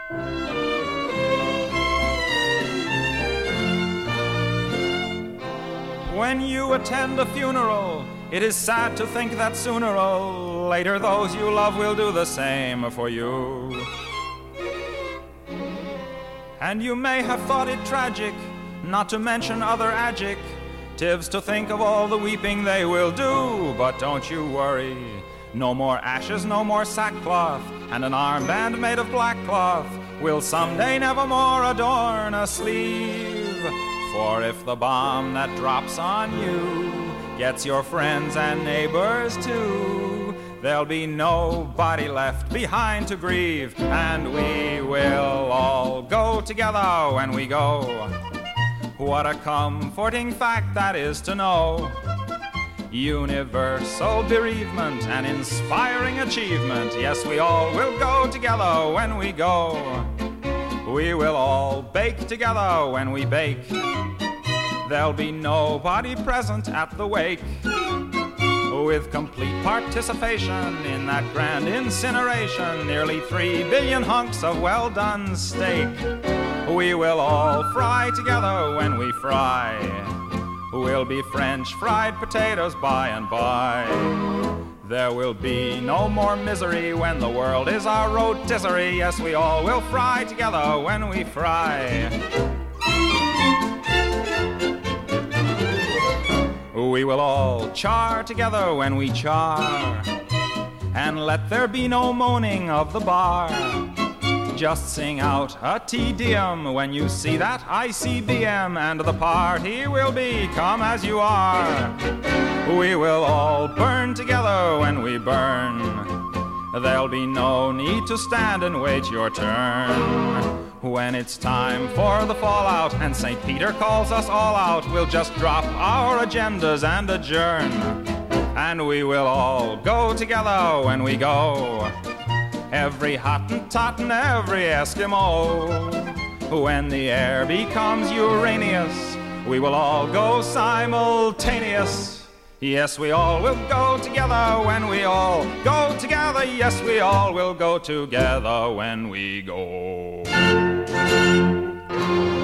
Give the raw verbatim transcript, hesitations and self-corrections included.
When you attend a funeral, it is sad to think that sooner or later those you love will do the same for you. And you may have thought it tragic, not to mention other adjectives, to think of all the weeping they will do. But don't you worry, no more ashes, no more sackcloth, and an armband made of black cloth will someday nevermore adorn a sleeve. For if the bomb that drops on you gets your friends and neighbors too, there'll be nobody left behind to grieve, and we will all go together when we go. What a comforting fact that is to know. Universal bereavement, an inspiring achievement. Yes, we all will go together when we go. We will all bake together when we bake. There'll be nobody present at the wake. With complete participation in that grand incineration, nearly three billion hunks of well-done steak. We will all fry together when we fry. We'll be French fried potatoes by and by. There will be no more misery when the world is our rotisserie. Yes, we all will fry together when we fry. We will all char together when we char, and let there be no moaning of the bar. Just sing out a Te Deum when you see that I C B M, and the party will be come as you are. We will all burn together when we burn. There'll be no need to stand and wait your turn. When it's time for the fallout and Saint Peter calls us all out, we'll just drop our agendas and adjourn. And we will all go together when we go. Every Hottentot and every Eskimo. When the air becomes Uranus, we will all go simultaneous. Yes, we all will go together when we all go together. Yes, we all will go together when we go.